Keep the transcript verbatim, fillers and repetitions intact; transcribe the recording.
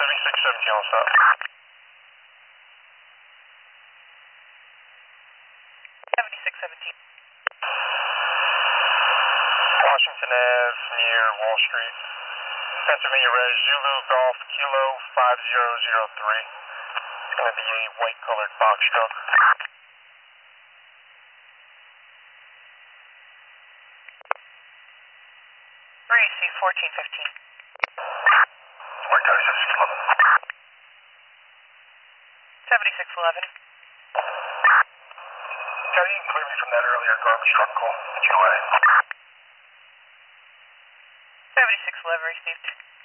seventy-six seventeen on stop. seventy-six seventeen. Washington Ave near Wall Street. Pennsylvania Res Zulu Golf Kilo five zero zero three. It's going to be a white colored box truck. three C fourteen fifteen. White County seventy-six eleven. seventy-six eleven. County, you can clear me from that earlier garbage truck call. G O A. seventy-six eleven received.